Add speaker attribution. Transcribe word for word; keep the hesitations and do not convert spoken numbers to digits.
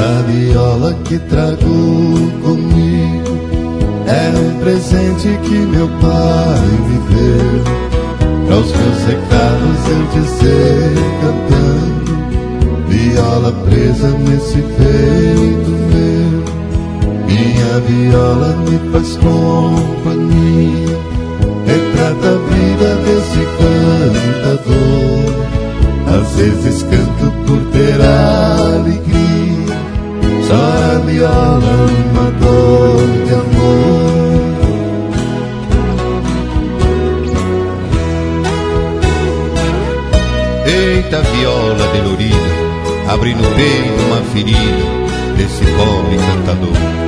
Speaker 1: A viola que trago comigo é um presente que meu pai me deu, pra os meus recados eu dizer cantando, viola presa nesse peito meu. Minha viola me faz companhia, retrata a vida desse cantador. Às vezes canto por ter alegria, chora a viola uma dor de amor.
Speaker 2: Eita viola dolorida, abre no peito uma ferida desse pobre cantador.